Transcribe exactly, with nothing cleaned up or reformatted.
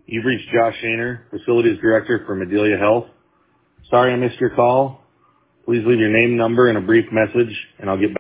You've reached Josh Shaner, Facilities Director for Medelia Health. Sorry I missed your call. Please leave your name, number, and a brief message, and I'll get back.